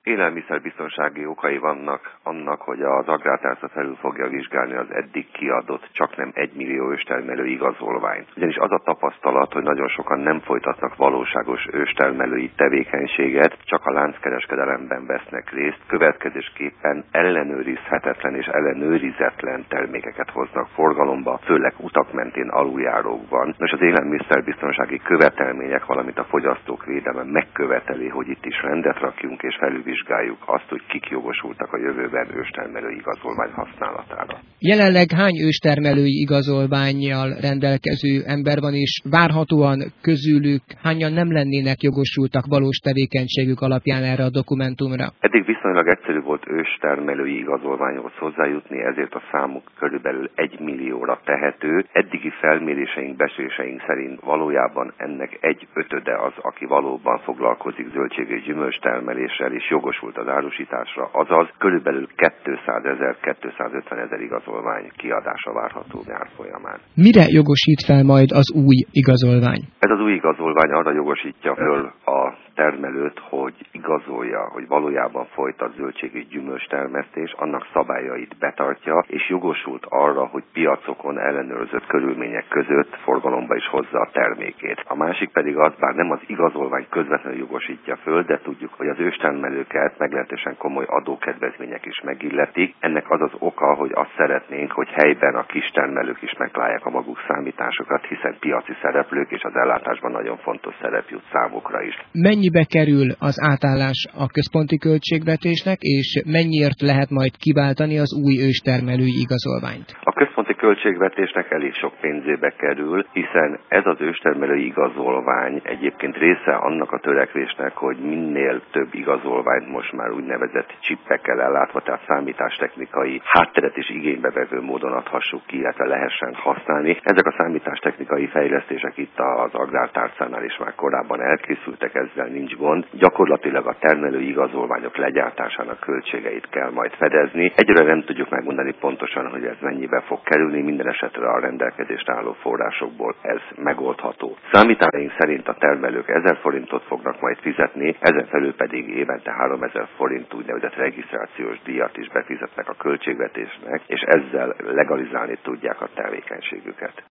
Élelmiszerbiztonsági okai vannak annak, hogy az Agrártárca felül fogja vizsgálni az eddig kiadott csaknem 1 millió őstermelő igazolványt. Ugyanis az a tapasztalat, hogy nagyon sokan nem folytatnak valóságos őstermelői tevékenységet, csak a lánckereskedelemben vesznek részt, következésképpen ellenőrizhetetlen és ellenőrizetlen termékeket hoznak forgalomba, főleg utak mentén, aluljárókban. Nos, az élelmiszerbiztonsági követelmények, valamint a fogyasztók védelme megköveteli, hogy itt is rendet rakjunk és felülvizsgáljuk azt, hogy kik jogosultak a jövőben őstermelői igazolvány használatára. Jelenleg hány őstermelői igazolvánnyal rendelkező ember van, és várhatóan közülük hányan nem lennének jogosultak valós tevékenységük alapján erre a dokumentumra? Eddig viszonylag egyszerű volt őstermelői igazolványhoz hozzájutni, ezért a számuk körülbelül 1 millióra tehető. Eddigi felméréseink, becsléseink szerint valójában ennek 1/5 az, aki valóban foglalkozik zöldség- és gyümölcstermeléssel és jogosult az árusításra, azaz körülbelül 200 000-250 000 igazolvány kiadása várható nyár folyamán. Mire jogosít fel majd az új igazolvány? Ez az új igazolvány arra jogosítja föl a termelőt, hogy igazolja, hogy valójában folytat zöldség- és gyümölcstermesztés, annak szabályait betartja, és jogosult arra, hogy piacokon ellenőrzött körülmények között forgalomba is hozza a termékét. A másik pedig az, bár nem az igazolvány közvetlenül jogosítja föl, de tudjuk, hogy az őstermelőket meglehetősen komoly adókedvezmények is megilletik. Ennek az az oka, hogy azt szeretnénk, hogy helyben a kistermelők is megtalálják a maguk számításokat, hiszen piaci szereplők és az ellátásban nagyon fontos szerep jut számukra is. Mennyibe kerül az átállás a központi költségvetésnek, és mennyiért lehet majd kiváltani az új őstermelői igazolványt? A központi költségvetésnek elég sok pénzébe kerül, hiszen ez az őstermelői igazolvány egyébként része annak a törekvésnek, hogy minél több igazolványt most már úgynevezett csippekkel ellátva, tehát számítástechnikai hátteret is igénybe vevő módon adhassuk ki, illetve lehessen használni. Ezek a számítástechnikai fejlesztések itt az Agrártárcánál is már korábban elkészültek, ezzel nincs gond. Gyakorlatilag a termelői igazolványok legyártásának költségeit kell majd fedezni. Egyre nem tudjuk megmondani pontosan, hogy ez mennyibe fog kerülni, minden esetre a rendelkezésre álló forrásokból ez megoldható. Számításaink szerint a termelők 1000 forintot fognak majd fizetni, ezen felül pedig évente 3000 forint úgynevezett regisztrációs díjat is befizetnek a költségvetésnek, és ezzel legalizálni tudják a tevékenységüket.